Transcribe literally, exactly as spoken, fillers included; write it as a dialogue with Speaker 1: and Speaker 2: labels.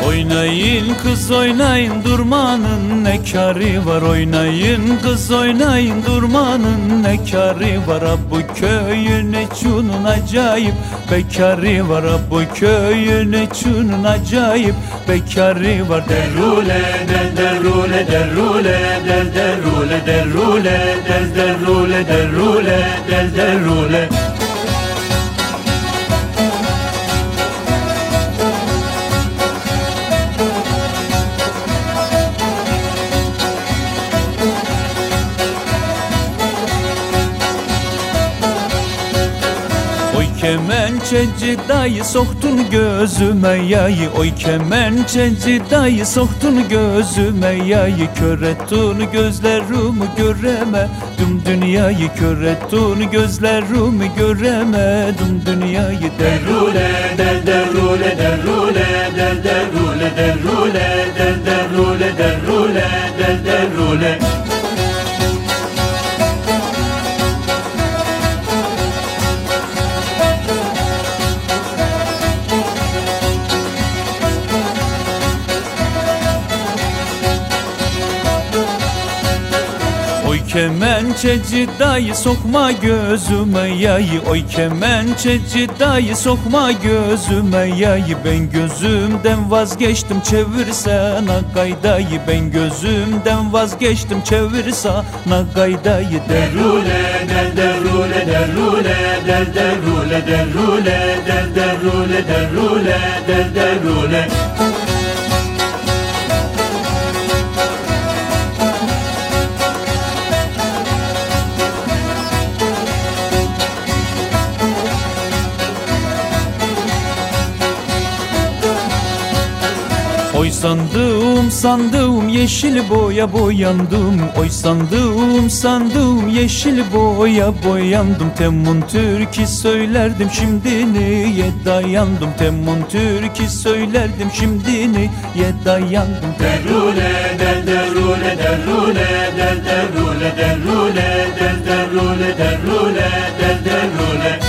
Speaker 1: Oynayın kız oynayın durmanın ne kârı var. Oynayın kız oynayın durmanın ne kârı var. Ha bu köyün eçunun acayip bekarı var. Ha bu köyün eçunun acayip bekarı var. Derrule der derrule derrule der derrule derrule der derrule derrule der derrule. Kemençeci dayı soktun gözüme yayı. Oy kemençeci dayı soktun gözüme yayı. Kör ettin gözlerimi göremedim dünyayı. Kör ettin gözlerimi göremedim dünyayı. Derrule der derrule derrule der derrule derrule der derrule derrule der derrule. Oy kemençeci dayı sokma gözüme yayı. Oy kemençeci dayı sokma gözüme yayı. Ben gözümden vazgeçtim çevirsene gaydayı. Ben gözümden vazgeçtim çevirsene gaydayı. Derrule der derrule derrule der derrule derrule der derrule derrule der derrule. Oy sandığım sandığım yeşil boya boyandım. Oy sandığım sandığım yeşil boya boyandım. Temun türkü söylerdim şimdi niye dayandım. Temun türkü söylerdim şimdi niye dayandım. Derrule der derrule derrule der derrule derrule der derrule derrule der derrule.